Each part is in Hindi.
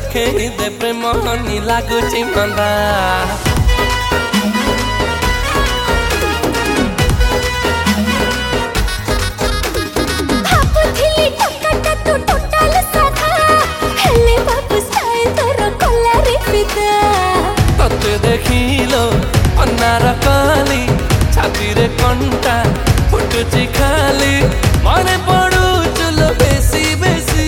ଦେଖେଇ ଦେ ପ୍ରେମ ହନି ଲାଗୁଛି ମନ୍ଦା तते देखिलो अन्नार काली छाती रे कंटा फुटुची खाली मने पड़ू चलो बेसी बेसी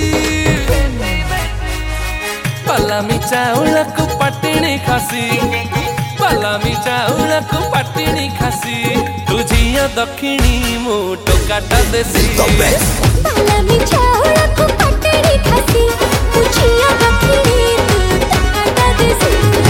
पलामी चाउल को पटिणी खासी पलामी चाउल को पटिणी खासी तुझिया दक्षिणी मो टोकाटा देसी पलामी चाउल को पटिणी खासी तुझिया दक्षिणी टोकाटा देसी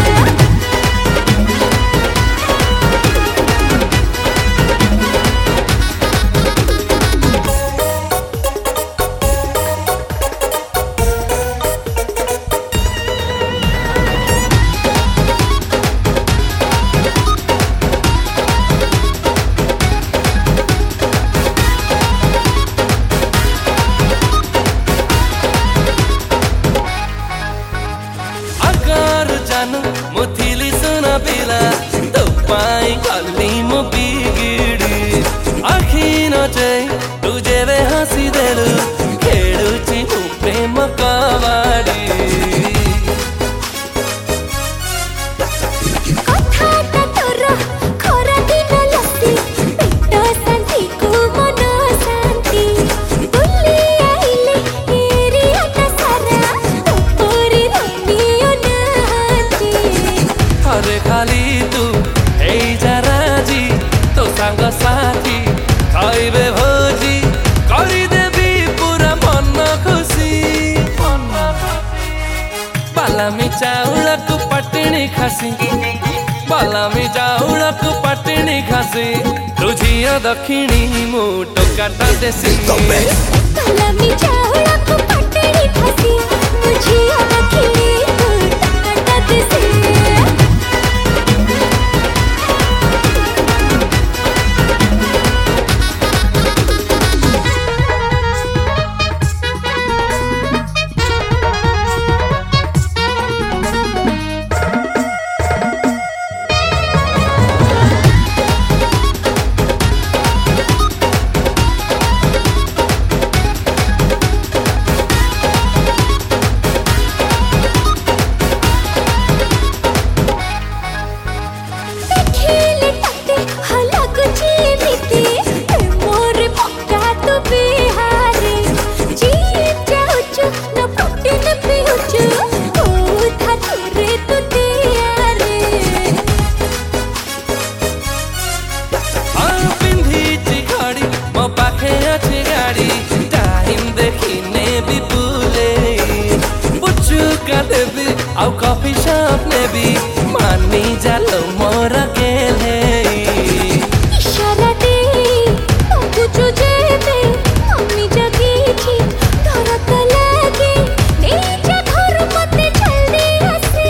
मुथिली सुना पिला तो पाई गली मो बिगिड़ी आखी न जाए तुझे वे हंसी देलु खेलुची प्रेम कवाड़ी खाली तू हे जराजी तो संग साथी खाइबे भोजी करी देबी पूरा मन खुशी पलामी चाउल को पटिणी खासी पलामी चाउल को पटिणी खासी तुझिया दक्षिणी मो टोकाटा देसी पलामी चाउल को पटिणी खासी तुझिया दक्षिणी मो टोकाटा देसी आउ कॉफी शॉप ने भी मानी जालो मोर गेले इशारा दे तू तुझे दे मम्मी जगी थी डर तो लगे नहीं जा घर मते जल्दी हसे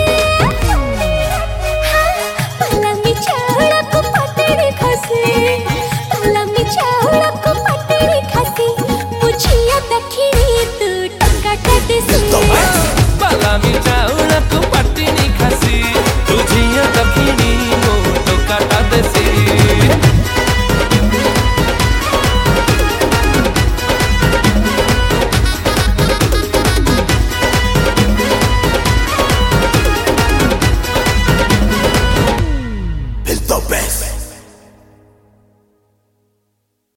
पलामी चाउल को पटिणी खासी पलामी चाउल को पटिणी खासी मुझिया दक्षिणी तू टोकाटा देसी पलामी